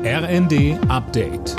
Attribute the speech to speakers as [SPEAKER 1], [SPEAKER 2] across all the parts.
[SPEAKER 1] RND Update.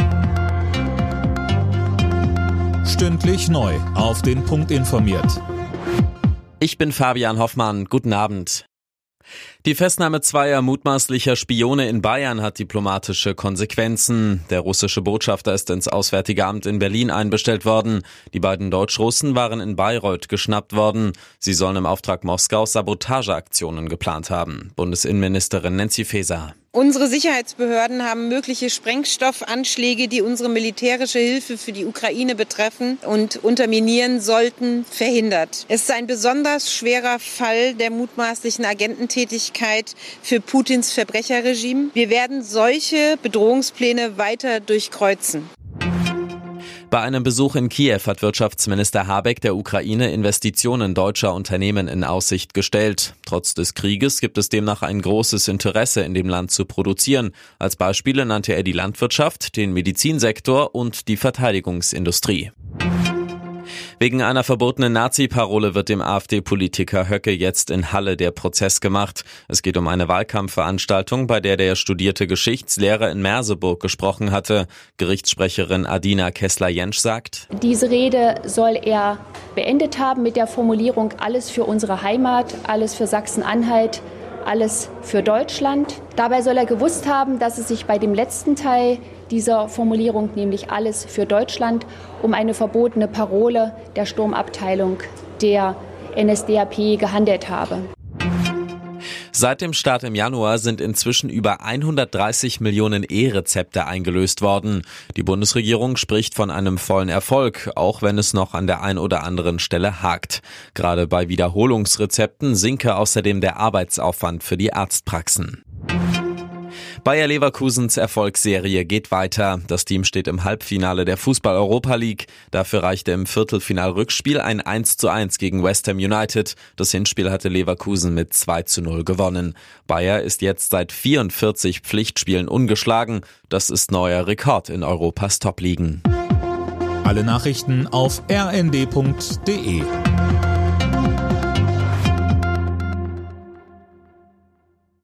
[SPEAKER 1] Stündlich neu auf den Punkt informiert.
[SPEAKER 2] Ich bin Fabian Hoffmann. Guten Abend. Die Festnahme zweier mutmaßlicher Spione in Bayern hat diplomatische Konsequenzen. Der russische Botschafter ist ins Auswärtige Amt in Berlin einbestellt worden. Die beiden Deutsch-Russen waren in Bayreuth geschnappt worden. Sie sollen im Auftrag Moskaus Sabotageaktionen geplant haben. Bundesinnenministerin Nancy Faeser.
[SPEAKER 3] Unsere Sicherheitsbehörden haben mögliche Sprengstoffanschläge, die unsere militärische Hilfe für die Ukraine betreffen und unterminieren sollten, verhindert. Es ist ein besonders schwerer Fall der mutmaßlichen Agententätigkeit für Putins Verbrecherregime. Wir werden solche Bedrohungspläne weiter durchkreuzen.
[SPEAKER 2] Bei einem Besuch in Kiew hat Wirtschaftsminister Habeck der Ukraine Investitionen deutscher Unternehmen in Aussicht gestellt. Trotz des Krieges gibt es demnach ein großes Interesse, in dem Land zu produzieren. Als Beispiele nannte er die Landwirtschaft, den Medizinsektor und die Verteidigungsindustrie. Wegen einer verbotenen Nazi-Parole wird dem AfD-Politiker Höcke jetzt in Halle der Prozess gemacht. Es geht um eine Wahlkampfveranstaltung, bei der der studierte Geschichtslehrer in Merseburg gesprochen hatte. Gerichtssprecherin Adina Kessler-Jentsch sagt:
[SPEAKER 4] Diese Rede soll er beendet haben mit der Formulierung: Alles für unsere Heimat, alles für Sachsen-Anhalt, alles für Deutschland. Dabei soll er gewusst haben, dass es sich bei dem letzten Teil dieser Formulierung, nämlich alles für Deutschland, um eine verbotene Parole der Sturmabteilung der NSDAP gehandelt habe.
[SPEAKER 2] Seit dem Start im Januar sind inzwischen über 130 Millionen E-Rezepte eingelöst worden. Die Bundesregierung spricht von einem vollen Erfolg, auch wenn es noch an der ein oder anderen Stelle hakt. Gerade bei Wiederholungsrezepten sinke außerdem der Arbeitsaufwand für die Arztpraxen. Bayer Leverkusens Erfolgsserie geht weiter. Das Team steht im Halbfinale der Fußball-Europa League. Dafür reichte im Viertelfinal-Rückspiel ein 1:1 gegen West Ham United. Das Hinspiel hatte Leverkusen mit 2:0 gewonnen. Bayer ist jetzt seit 44 Pflichtspielen ungeschlagen. Das ist neuer Rekord in Europas Top-Ligen.
[SPEAKER 1] Alle Nachrichten auf rnd.de.